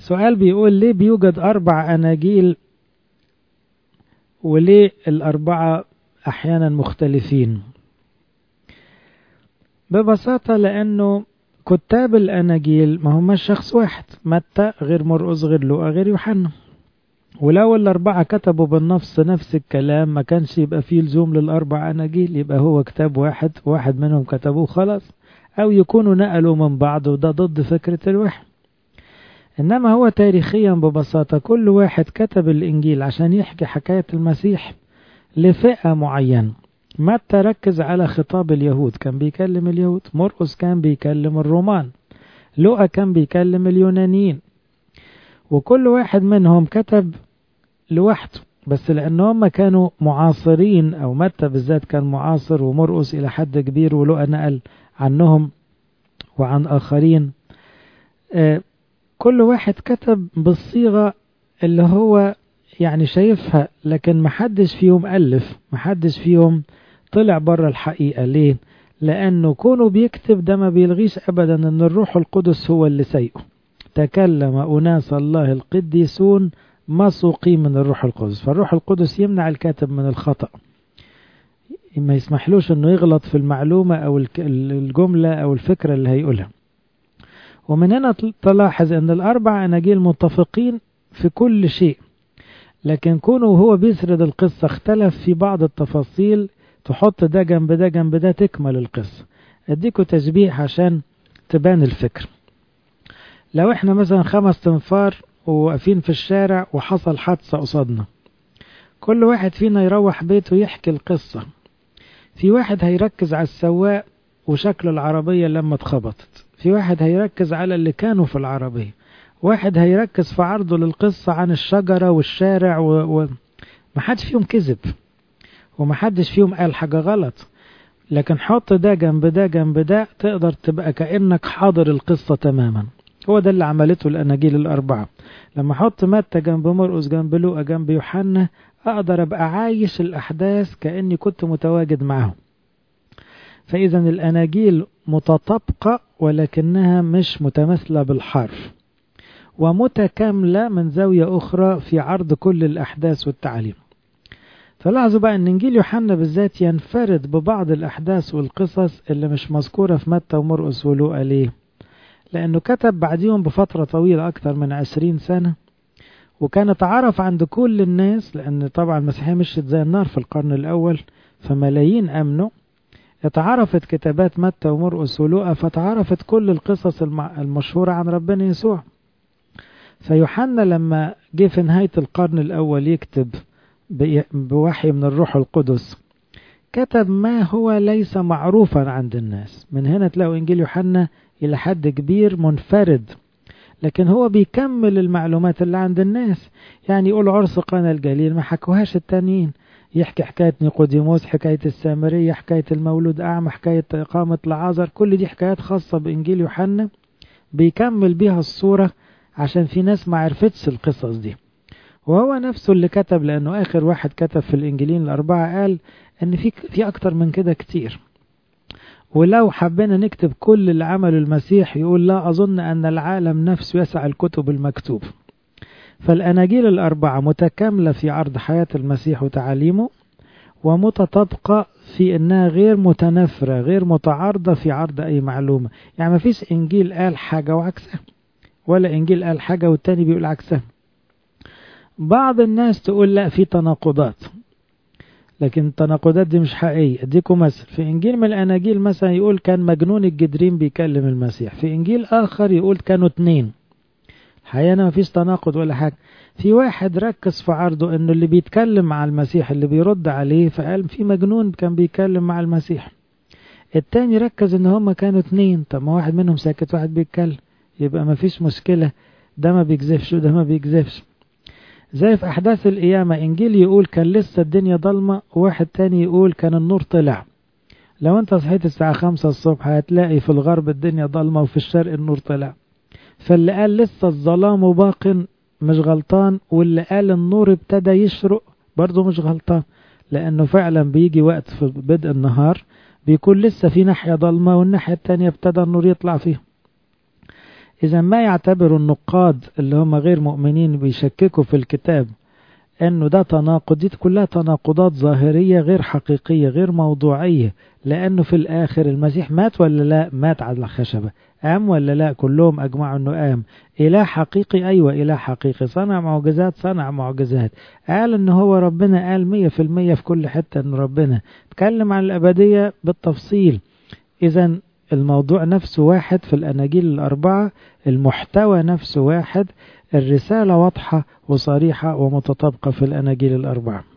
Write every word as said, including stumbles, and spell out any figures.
سؤال بيقول ليه بيوجد أربع أناجيل وليه الأربعة أحيانا مختلفين؟ ببساطة لأنه كتاب الأناجيل ما هم شخص واحد، متى غير مرقس غير لوقا غير يوحنا، ولو الأربعة كتبوا بالنفس نفس الكلام ما كانش يبقى فيه لزوم للأربع أناجيل، يبقى هو كتاب واحد واحد منهم كتبوه خلاص، أو يكونوا نقلوا من بعض وده ضد فكرة الوحي. إنما هو تاريخيا ببساطة كل واحد كتب الإنجيل عشان يحكي حكاية المسيح لفئة معينة. متى ركز على خطاب اليهود، كان بيكلم اليهود. مرقس كان بيكلم الرومان. لوقا كان بيكلم اليونانيين. وكل واحد منهم كتب لوحده، بس لأنهم كانوا معاصرين، أو متى بالذات كان معاصر ومرقس إلى حد كبير، ولوقا نقل عنهم وعن آخرين. آه كل واحد كتب بالصيغة اللي هو يعني شايفها، لكن محدش فيهم ألف، محدش فيهم طلع بره الحقيقة. ليه؟ لأنه كونه بيكتب ده ما بيلغيش أبدا أن الروح القدس هو اللي سيئه. تكلم أناس الله القديسون مسوقين من الروح القدس، فالروح القدس يمنع الكاتب من الخطأ، ما يسمحلوش أنه يغلط في المعلومة أو الجملة أو الفكرة اللي هيقولها. ومن هنا تلاحظ أن الأربع أناجيل متفقين في كل شيء، لكن كونه هو بيسرد القصة اختلف في بعض التفاصيل، تحط ده جنب ده جنب ده تكمل القصة. اديكوا تشبيه عشان تبان الفكر. لو احنا مثلا خمس تنفار وواقفين في الشارع وحصل حادثة قصادنا، كل واحد فينا يروح بيته يحكي القصة. في واحد هيركز على السواق وشكل العربية لما اتخبطت، في واحد هيركز على اللي كانوا في العربية، واحد هيركز في عرضه للقصة عن الشجرة والشارع و... و... محدش فيهم كذب ومحدش فيهم قال حاجة غلط، لكن حط ده جنب ده جنب ده تقدر تبقى كأنك حاضر القصة تماما. هو ده اللي عملته الأناجيل الأربعة. لما حط متى جنب مرقس جنب لوقا جنب يوحنا أقدر أبقى عايش الأحداث كأني كنت متواجد معهم. فإذا الأناجيل متطابقة ولكنها مش متماثلة بالحرف، ومتكاملة من زاوية أخرى في عرض كل الأحداث والتعليم. فلاحظوا بقى أن إنجيل يوحنا بالذات ينفرد ببعض الأحداث والقصص اللي مش مذكورة في متى ومرقس ولوقا. ليه؟ لأنه كتب بعديهم بفترة طويلة أكثر من عشرين سنة، وكان اتعرف عند كل الناس، لأن طبعا المسيحية مشيت زي النار في القرن الأول فملايين أمنوا. اتعرفت كتابات متى ومرقس ولوقا، فتعرفت كل القصص المشهورة عن ربنا يسوع. فيوحنا لما جه في نهاية القرن الأول يكتب بوحي من الروح القدس كتب ما هو ليس معروفا عند الناس. من هنا تلاقوا إنجيل يوحنا إلى حد كبير منفرد، لكن هو بيكمل المعلومات اللي عند الناس. يعني يقول عرس قانا الجليل ما حكوهاش التانيين، يحكي حكاية نيقوديموس، حكاية السامرية، حكاية المولود أعمى، حكاية إقامة لعازر، كل دي حكايات خاصة بإنجيل يوحنا بيكمل بيها الصورة عشان في ناس ما عرفتش القصص دي. وهو نفسه اللي كتب، لأنه آخر واحد كتب في الإنجيلين الأربعة قال إن في في أكتر من كده كتير. ولو حبينا نكتب كل اللي عمله المسيح يقول لا أظن أن العالم نفسه يسع الكتب المكتوب. فالأناجيل الأربعة متكاملة في عرض حياة المسيح وتعاليمه، ومتطابقة في أنها غير متنافرة غير متعارضة في عرض أي معلومة. يعني ما فيش إنجيل قال حاجة وعكسها، ولا إنجيل قال حاجة والتاني بيقول عكسها. بعض الناس تقول لا في تناقضات، لكن التناقضات دي مش حقيقية. اديكم مثل، في إنجيل من الأناجيل مثلا يقول كان مجنون الجدرين بيكلم المسيح، في إنجيل آخر يقول كانوا اتنين. الحقيقة ما فيش تناقض ولا حاجة. في واحد ركز في عرضه انه اللي بيتكلم مع المسيح اللي بيرد عليه، فقال في مجنون كان بيتكلم مع المسيح. التاني ركز ان هما كانوا اتنين، طب ما واحد منهم ساكت واحد بيتكلم، يبقى ما فيش مشكلة، ده ما بيكذبش وده ما بيكذبش. زي في أحداث القيامة، إنجيل يقول كان لسه الدنيا ضلمة، وواحد تاني يقول كان النور طلع. لو انت صحيت الساعة خمسة الصبح هتلاقي في الغرب الدنيا ضلمة وفي الشرق النور طلع. فاللي قال لسه الظلام باق مش غلطان، واللي قال النور ابتدى يشرق برضه مش غلطان، لأنه فعلا بيجي وقت في بدء النهار بيكون لسه في ناحية ضلمة والناحية التانية ابتدى النور يطلع فيه. إذا ما يعتبر النقاد اللي هم غير مؤمنين بيشككوا في الكتاب أنه ده تناقض، دي كلها تناقضات ظاهرية غير حقيقية غير موضوعية. لأنه في الآخر المسيح مات ولا لا؟ مات على الخشبة. قام ولا لا؟ كلهم أجمعوا أنه قام. إله حقيقي، أيوة إله حقيقي. صنع معجزات، صنع معجزات. قال أنه هو ربنا، قال مية في المية في كل حتة أنه ربنا. تكلم عن الأبدية بالتفصيل. إذا الموضوع نفسه واحد في الأناجيل الأربعة، المحتوى نفسه واحد، الرسالة واضحة وصريحة ومتطابقة في الأناجيل الأربعة.